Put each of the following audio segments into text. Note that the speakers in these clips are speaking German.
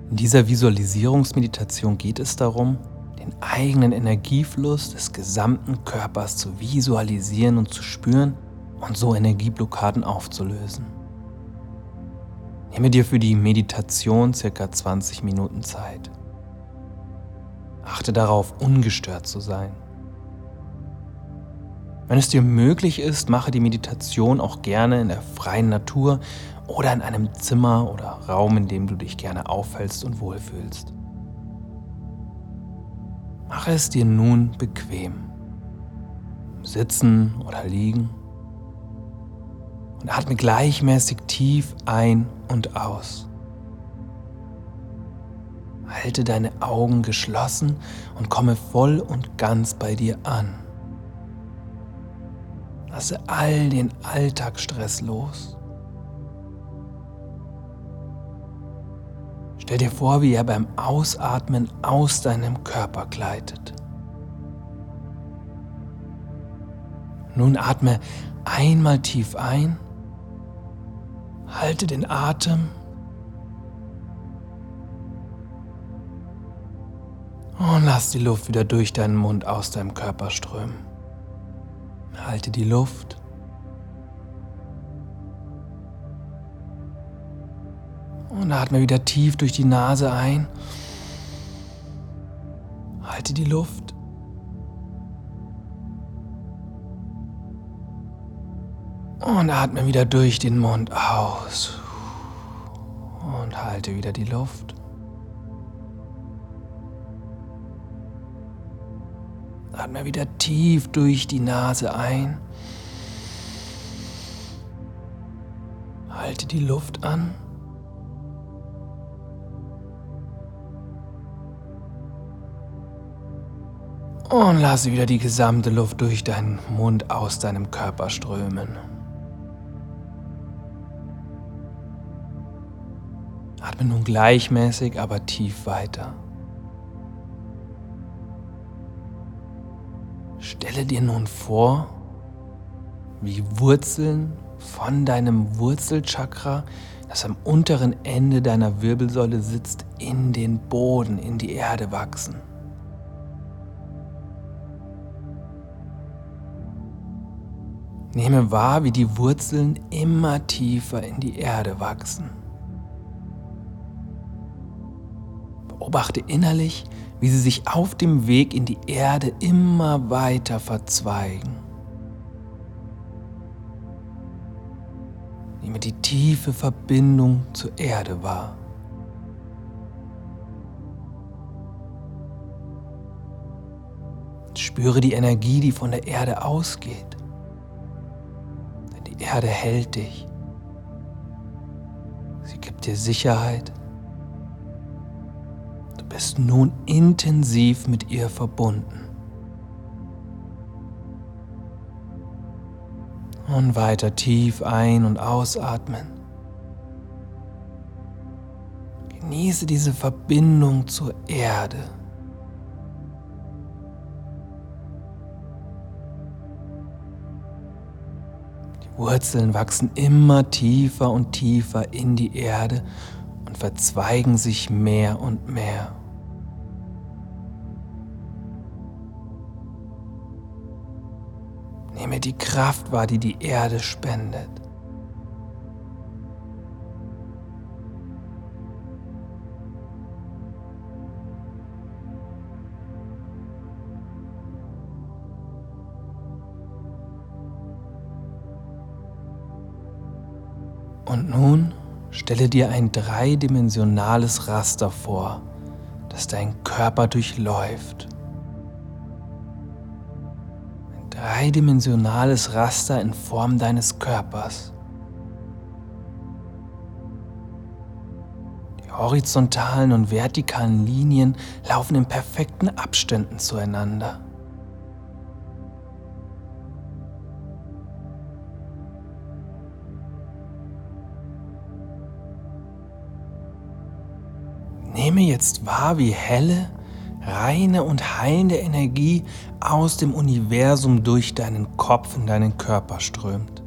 In dieser Visualisierungsmeditation geht es darum, den eigenen Energiefluss des gesamten Körpers zu visualisieren und zu spüren und so Energieblockaden aufzulösen. Nehme dir für die Meditation ca. 20 Minuten Zeit. Achte darauf, ungestört zu sein. Wenn es dir möglich ist, mache die Meditation auch gerne in der freien Natur oder in einem Zimmer oder Raum, in dem du dich gerne aufhältst und wohlfühlst. Mache es dir nun bequem. Sitzen oder liegen. Und atme gleichmäßig tief ein und aus. Halte deine Augen geschlossen und komme voll und ganz bei dir an. Lasse all den Alltagsstress los. Stell dir vor, wie er beim Ausatmen aus deinem Körper gleitet. Nun atme einmal tief ein, halte den Atem und lass die Luft wieder durch deinen Mund aus deinem Körper strömen. Halte die Luft. Und atme wieder tief durch die Nase ein. Halte die Luft. Und atme wieder durch den Mund aus. Und halte wieder die Luft. Atme wieder tief durch die Nase ein. Halte die Luft an. Und lasse wieder die gesamte Luft durch deinen Mund aus deinem Körper strömen. Atme nun gleichmäßig, aber tief weiter. Stelle dir nun vor, wie Wurzeln von deinem Wurzelchakra, das am unteren Ende deiner Wirbelsäule sitzt, in den Boden, in die Erde wachsen. Nehme wahr, wie die Wurzeln immer tiefer in die Erde wachsen. Beobachte innerlich, wie sie sich auf dem Weg in die Erde immer weiter verzweigen. Nehme die tiefe Verbindung zur Erde wahr. Spüre die Energie, die von der Erde ausgeht. Denn die Erde hält dich. Sie gibt dir Sicherheit. Du bist nun intensiv mit ihr verbunden. Und weiter tief ein- und ausatmen. Genieße diese Verbindung zur Erde. Die Wurzeln wachsen immer tiefer und tiefer in die Erde und verzweigen sich mehr und mehr. Nehme die Kraft wahr, die die Erde spendet. Und nun stelle dir ein dreidimensionales Raster vor, das deinen Körper durchläuft. Ein dreidimensionales Raster in Form deines Körpers. Die horizontalen und vertikalen Linien laufen in perfekten Abständen zueinander. Nehme jetzt wahr, wie helle, reine und heilende Energie aus dem Universum durch deinen Kopf in deinen Körper strömt.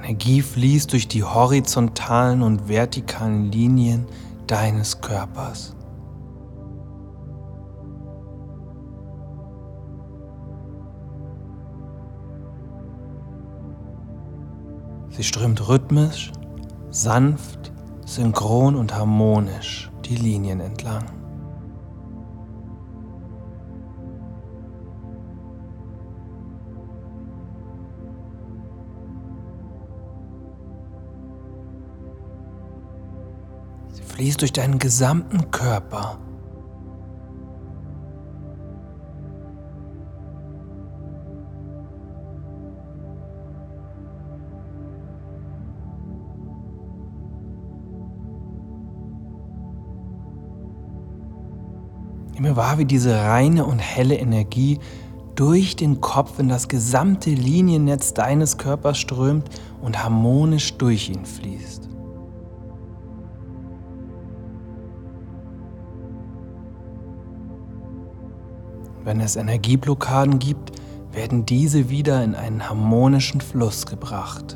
Energie fließt durch die horizontalen und vertikalen Linien deines Körpers. Sie strömt rhythmisch, sanft, synchron und harmonisch die Linien entlang. Sie fließt durch deinen gesamten Körper. Nimm mir wahr, wie diese reine und helle Energie durch den Kopf in das gesamte Liniennetz deines Körpers strömt und harmonisch durch ihn fließt. Wenn es Energieblockaden gibt, werden diese wieder in einen harmonischen Fluss gebracht.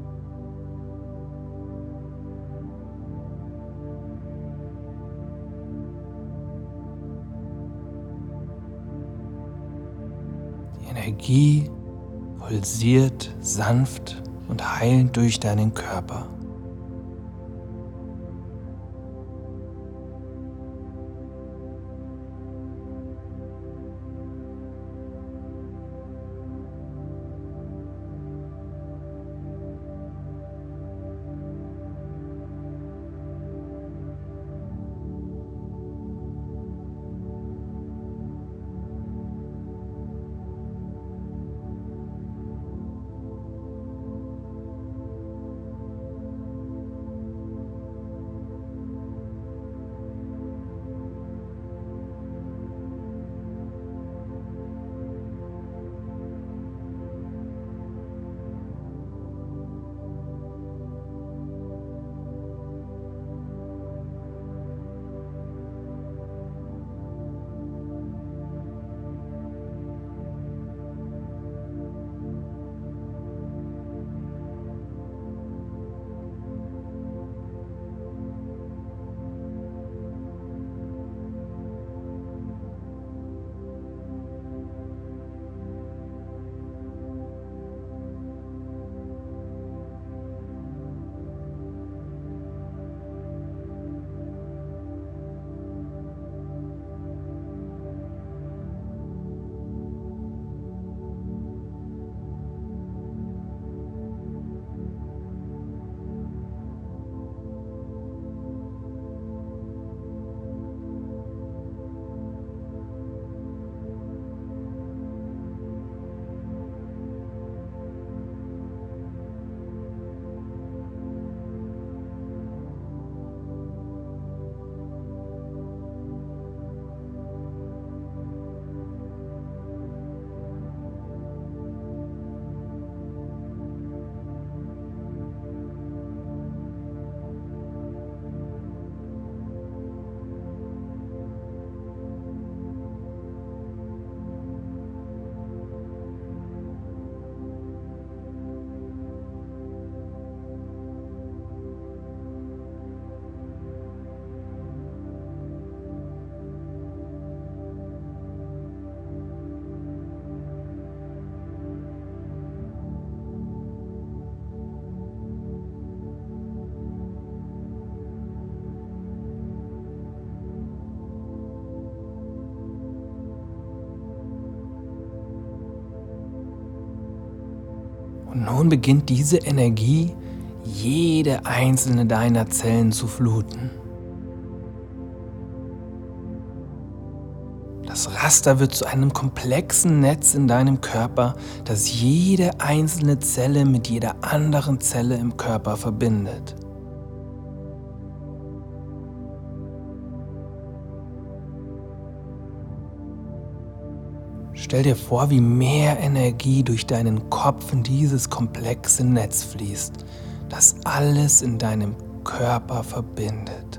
Die Energie pulsiert sanft und heilend durch deinen Körper. Und nun beginnt diese Energie, jede einzelne deiner Zellen zu fluten. Das Raster wird zu einem komplexen Netz in deinem Körper, das jede einzelne Zelle mit jeder anderen Zelle im Körper verbindet. Stell dir vor, wie mehr Energie durch deinen Kopf in dieses komplexe Netz fließt, das alles in deinem Körper verbindet.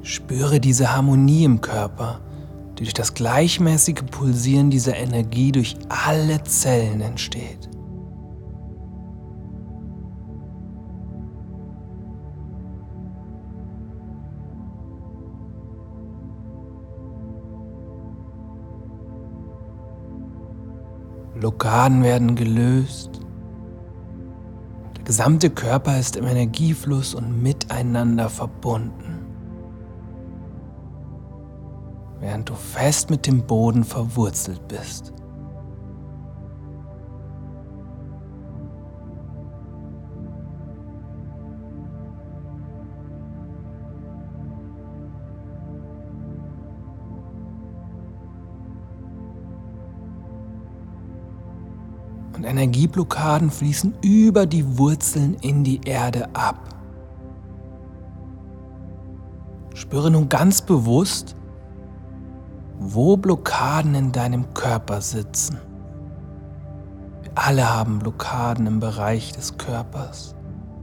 Spüre diese Harmonie im Körper, die durch das gleichmäßige Pulsieren dieser Energie durch alle Zellen entsteht. Blockaden werden gelöst. Der gesamte Körper ist im Energiefluss und miteinander verbunden, während du fest mit dem Boden verwurzelt bist. Und Energieblockaden fließen über die Wurzeln in die Erde ab. Spüre nun ganz bewusst, wo Blockaden in deinem Körper sitzen. Wir alle haben Blockaden im Bereich des Körpers.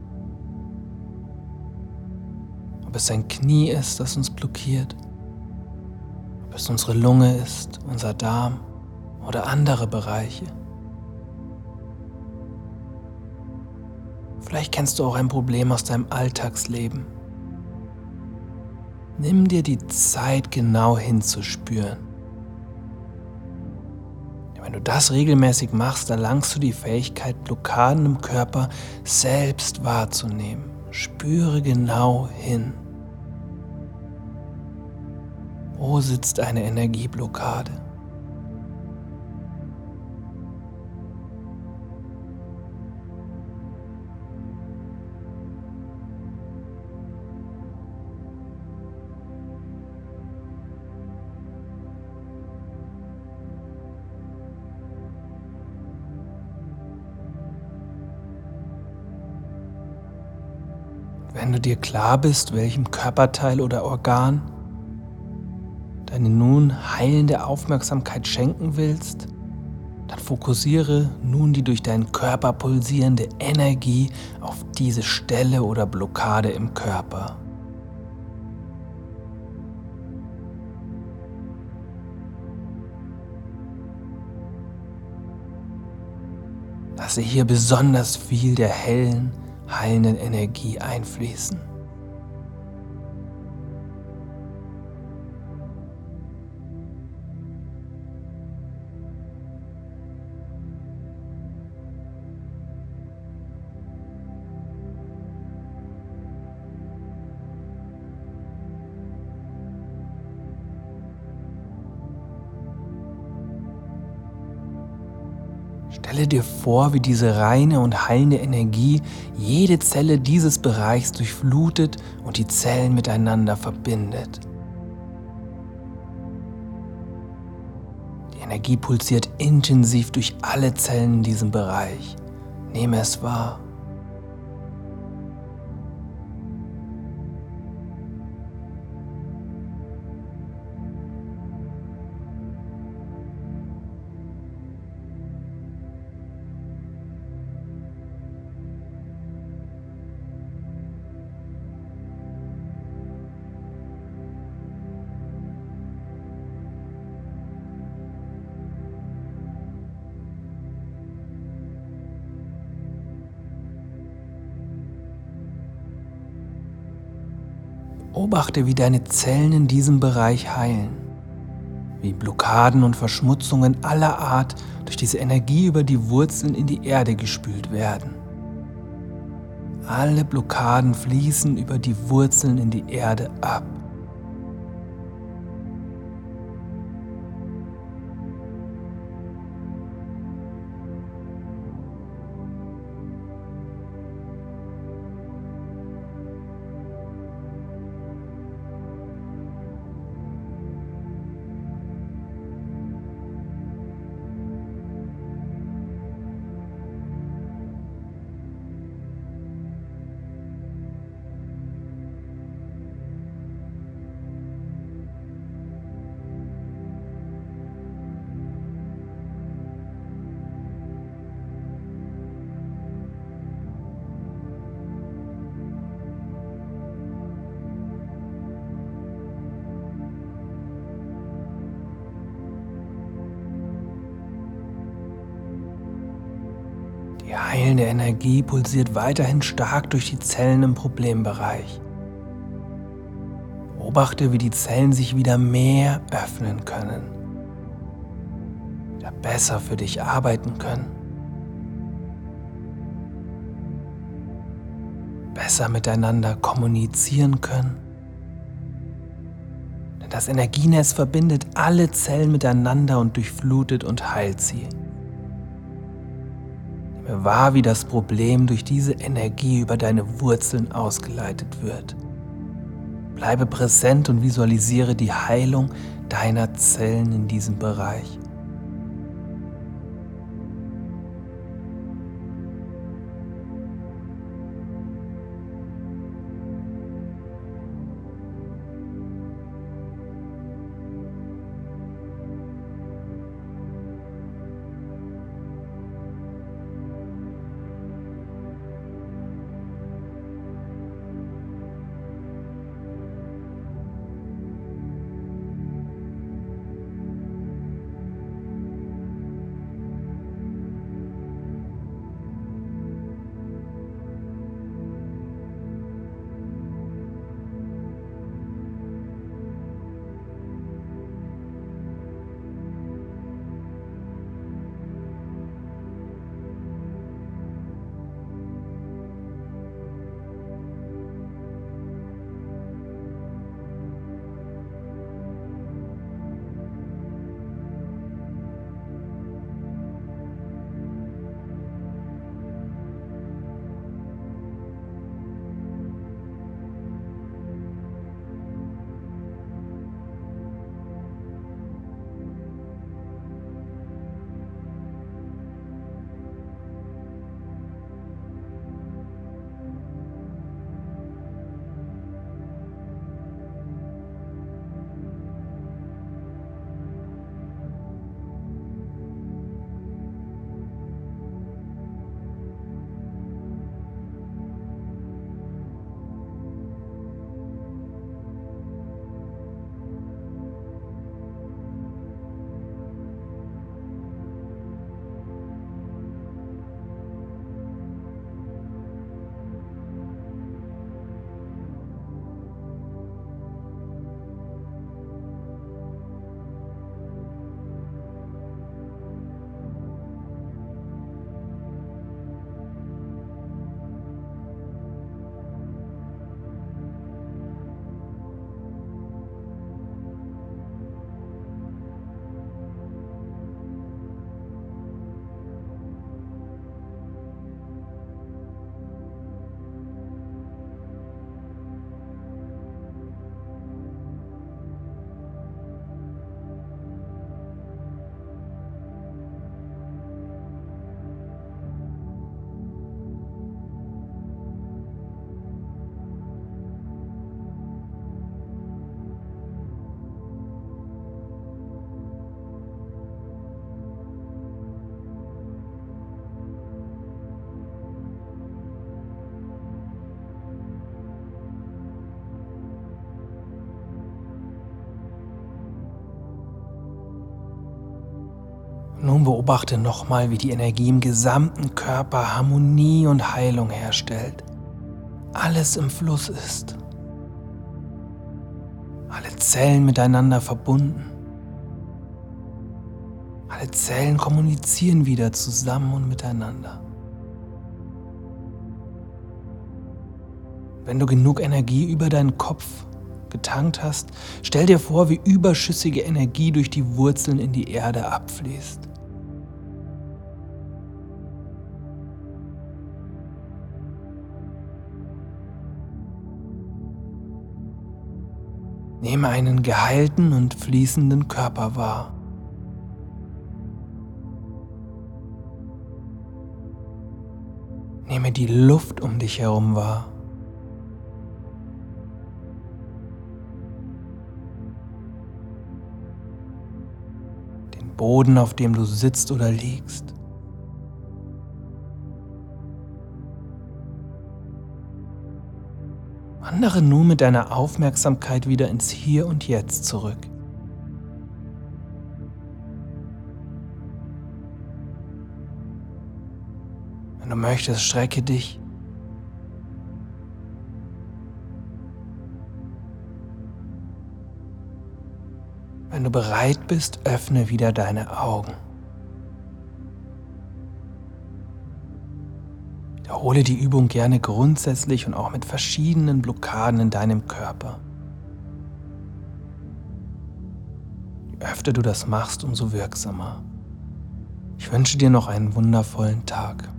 Ob es ein Knie ist, das uns blockiert, ob es unsere Lunge ist, unser Darm oder andere Bereiche. Vielleicht kennst du auch ein Problem aus deinem Alltagsleben. Nimm dir die Zeit, genau hinzuspüren. Wenn du das regelmäßig machst, erlangst du die Fähigkeit, Blockaden im Körper selbst wahrzunehmen. Spüre genau hin. Wo sitzt eine Energieblockade? Wenn du dir klar bist, welchem Körperteil oder Organ deine nun heilende Aufmerksamkeit schenken willst, dann fokussiere nun die durch deinen Körper pulsierende Energie auf diese Stelle oder Blockade im Körper. Lasse hier besonders viel der hellen, heilenden Energie einfließen. Stelle dir vor, wie diese reine und heilende Energie jede Zelle dieses Bereichs durchflutet und die Zellen miteinander verbindet. Die Energie pulsiert intensiv durch alle Zellen in diesem Bereich. Nehme es wahr. Beobachte, wie deine Zellen in diesem Bereich heilen, wie Blockaden und Verschmutzungen aller Art durch diese Energie über die Wurzeln in die Erde gespült werden. Alle Blockaden fließen über die Wurzeln in die Erde ab. heilende Energie pulsiert weiterhin stark durch die Zellen im Problembereich. Beobachte, wie die Zellen sich wieder mehr öffnen können, wieder besser für dich arbeiten können, besser miteinander kommunizieren können. Denn das Energienetz verbindet alle Zellen miteinander und durchflutet und heilt sie. Nehme wahr, wie das Problem durch diese Energie über deine Wurzeln ausgeleitet wird. Bleibe präsent und visualisiere die Heilung deiner Zellen in diesem Bereich. Nun beobachte nochmal, wie die Energie im gesamten Körper Harmonie und Heilung herstellt. Alles im Fluss ist. Alle Zellen miteinander verbunden. Alle Zellen kommunizieren wieder zusammen und miteinander. Wenn du genug Energie über deinen Kopf getankt hast, stell dir vor, wie überschüssige Energie durch die Wurzeln in die Erde abfließt. Nehme einen geheilten und fließenden Körper wahr. Nehme die Luft um dich herum wahr. Den Boden, auf dem du sitzt oder liegst. Wandere nun mit deiner Aufmerksamkeit wieder ins Hier und Jetzt zurück. Wenn du möchtest, strecke dich. Wenn du bereit bist, öffne wieder deine Augen. Wiederhole die Übung gerne grundsätzlich und auch mit verschiedenen Blockaden in deinem Körper. Je öfter du das machst, umso wirksamer. Ich wünsche dir noch einen wundervollen Tag.